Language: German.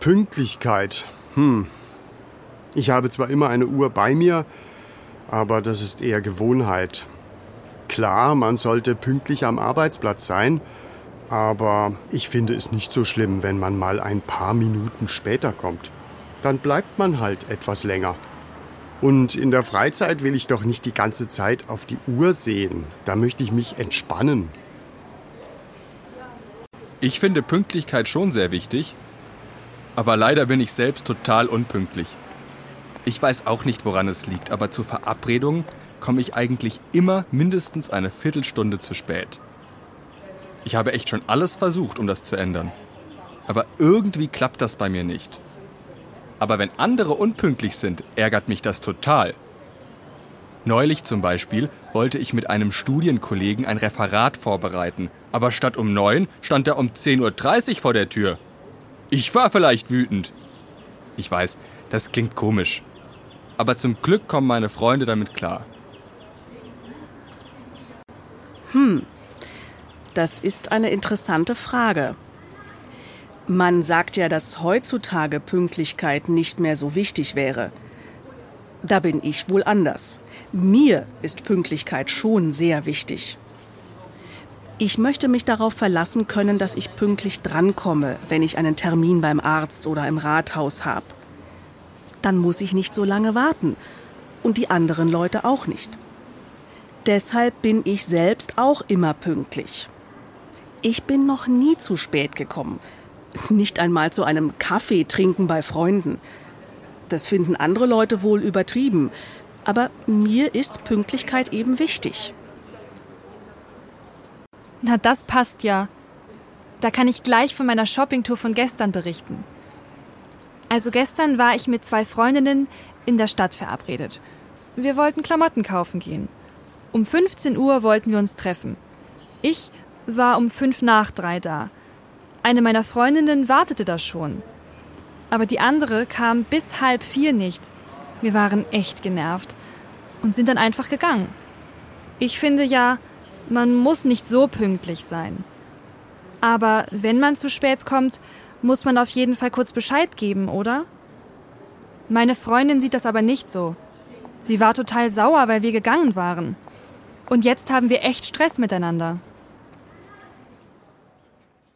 Pünktlichkeit. Ich habe zwar immer eine Uhr bei mir, aber das ist eher Gewohnheit. Klar, man sollte pünktlich am Arbeitsplatz sein, aber ich finde es nicht so schlimm, wenn man mal ein paar Minuten später kommt. Dann bleibt man halt etwas länger. Und in der Freizeit will ich doch nicht die ganze Zeit auf die Uhr sehen. Da möchte ich mich entspannen. Ich finde Pünktlichkeit schon sehr wichtig, aber leider bin ich selbst total unpünktlich. Ich weiß auch nicht, woran es liegt, aber zu Verabredungen komme ich eigentlich immer mindestens eine Viertelstunde zu spät. Ich habe echt schon alles versucht, um das zu ändern. Aber irgendwie klappt das bei mir nicht. Aber wenn andere unpünktlich sind, ärgert mich das total. Neulich zum Beispiel wollte ich mit einem Studienkollegen ein Referat vorbereiten, aber statt um 9 stand er um 10:30 Uhr vor der Tür. Ich war vielleicht wütend. Ich weiß, das klingt komisch. Aber zum Glück kommen meine Freunde damit klar. Das ist eine interessante Frage. Man sagt ja, dass heutzutage Pünktlichkeit nicht mehr so wichtig wäre. Da bin ich wohl anders. Mir ist Pünktlichkeit schon sehr wichtig. Ich möchte mich darauf verlassen können, dass ich pünktlich drankomme, wenn ich einen Termin beim Arzt oder im Rathaus habe. Dann muss ich nicht so lange warten und die anderen Leute auch nicht. Deshalb bin ich selbst auch immer pünktlich. Ich bin noch nie zu spät gekommen. Nicht einmal zu einem Kaffee trinken bei Freunden. Das finden andere Leute wohl übertrieben. Aber mir ist Pünktlichkeit eben wichtig. Na, das passt ja. Da kann ich gleich von meiner Shoppingtour von gestern berichten. Also gestern war ich mit 2 Freundinnen in der Stadt verabredet. Wir wollten Klamotten kaufen gehen. Um 15 Uhr wollten wir uns treffen. Ich war um 3:05 da. Eine meiner Freundinnen wartete da schon. Aber die andere kam bis 3:30 nicht. Wir waren echt genervt und sind dann einfach gegangen. Ich finde ja, man muss nicht so pünktlich sein. Aber wenn man zu spät kommt, muss man auf jeden Fall kurz Bescheid geben, oder? Meine Freundin sieht das aber nicht so. Sie war total sauer, weil wir gegangen waren. Und jetzt haben wir echt Stress miteinander.